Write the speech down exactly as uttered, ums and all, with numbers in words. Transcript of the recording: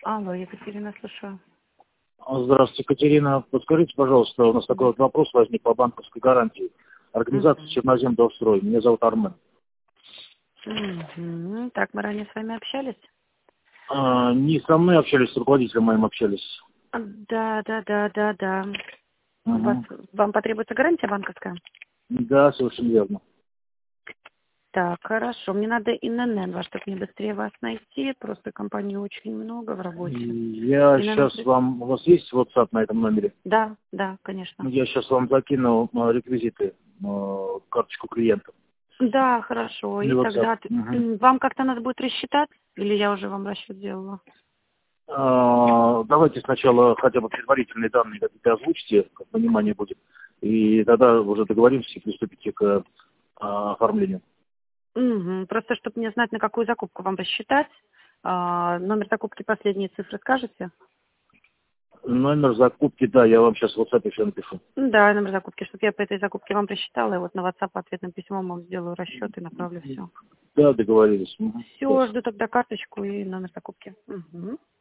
Алло, Екатерина, слушаю. Здравствуйте, Екатерина. Подскажите, пожалуйста, у нас такой вот вопрос возник по банковской гарантии. Организация Мгм. Чернозем-Довстрой. Меня зовут Армен. Мгм. Так, мы ранее с вами общались? А, не со мной общались, с руководителем моим общались. А, Да, да, да, да, да. У вас, Мгм. вам потребуется гарантия банковская? Да, совершенно верно. Так, хорошо. Мне надо ИНН ваш, чтобы мне быстрее вас найти. Просто компаний очень много в работе. Я ИНН... сейчас при- вам... У вас есть WhatsApp на этом номере? Да, да, конечно. Я сейчас вам закину а, реквизиты, а, карточку клиента. Да, хорошо. Или И WhatsApp. тогда т- Мгм. м, вам как-то надо будет рассчитать? Или я уже вам расчет сделала? А, давайте сначала хотя бы предварительные данные какие-то озвучите, как понимание будет. И тогда уже договоримся и приступите к а, оформлению. Мгм. Просто чтобы мне знать, на какую закупку вам рассчитать. А, номер закупки, последние цифры скажете? Номер закупки, да, я вам сейчас в WhatsApp еще напишу. Да, номер закупки, чтобы я по этой закупке вам просчитала, и вот на WhatsApp ответным письмом вам сделаю расчет и направлю все. Да, договорились. Мгм. Все, Ясно. жду тогда карточку и номер закупки. Мгм.